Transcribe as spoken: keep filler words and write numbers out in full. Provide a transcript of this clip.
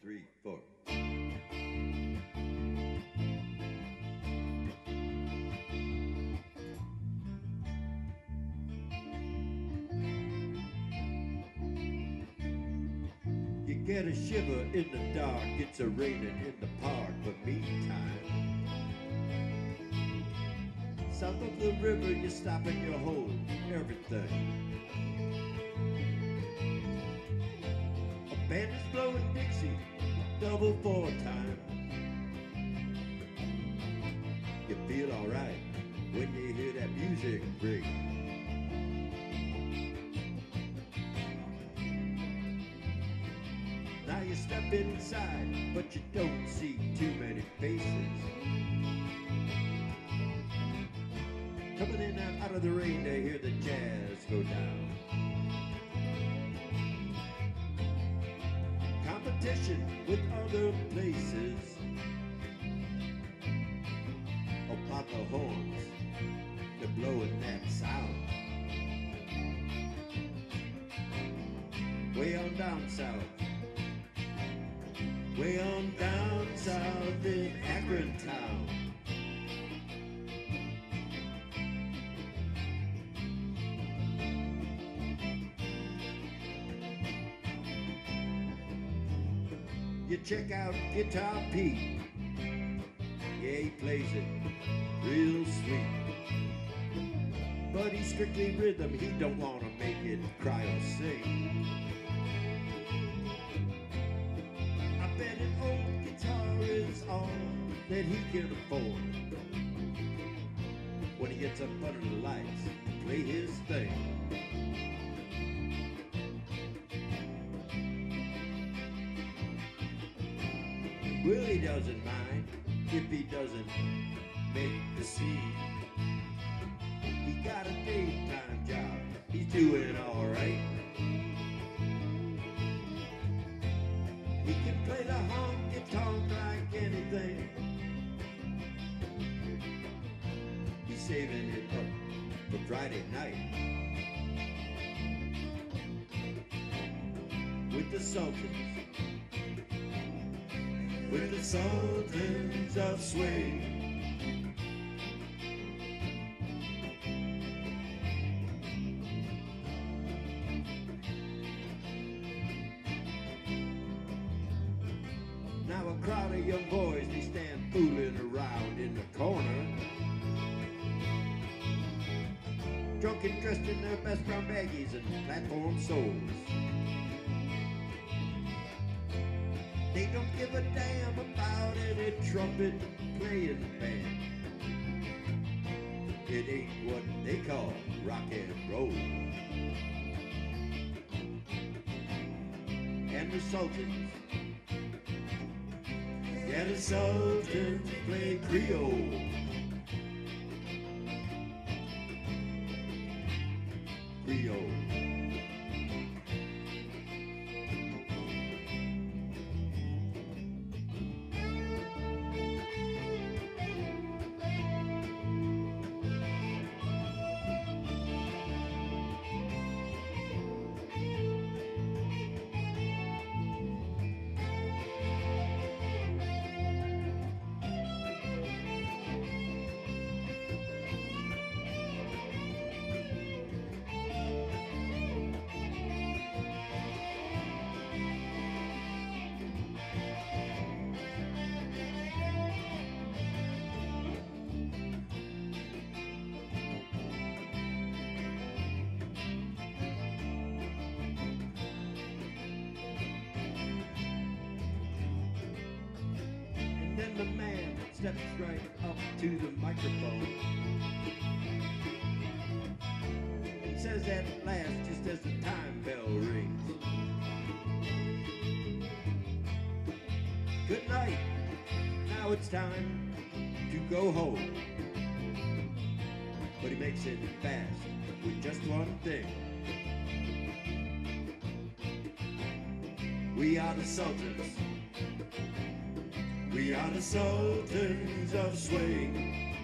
three, four. You get a shiver in the dark, it's a raining in the park, but meantime, south of the river you stop and you hold everything. A band is blowing Dixie, double four time. You feel alright when you hear that music break. Now you step inside, but you don't see too many faces. Coming in and out of the rain to hear the jazz go down. Competition with other places. About the horns, they're blowing that sound. Way on down south. Way on down south in Akron town. You check out Guitar Pete. Yeah, he plays it real sweet. But he's strictly rhythm, he don't want to make it cry or sing. I bet an old guitar is all that he can afford. When he gets up under the lights to play his thing. Well, he doesn't mind if he doesn't make the scene. He got a daytime job, he's doing alright. He can play the honky-tonk like anything. He's saving it up for Friday night with the Sultans. With the Sultans of Swing. Now a crowd of young boys, they stand fooling around in the corner, drunk and dressed in their best brown baggies and platform soles. They don't give a damn about any trumpet playing band. It ain't what they call rock and roll. And the Sultans, yeah, the Sultans play Creole. Creole. Then the man steps right up to the microphone. He says at last, just as the time bell rings, good night, now it's time to go home. But he makes it fast with just one thing. We are the Sultans. We are the Sultans of Swing.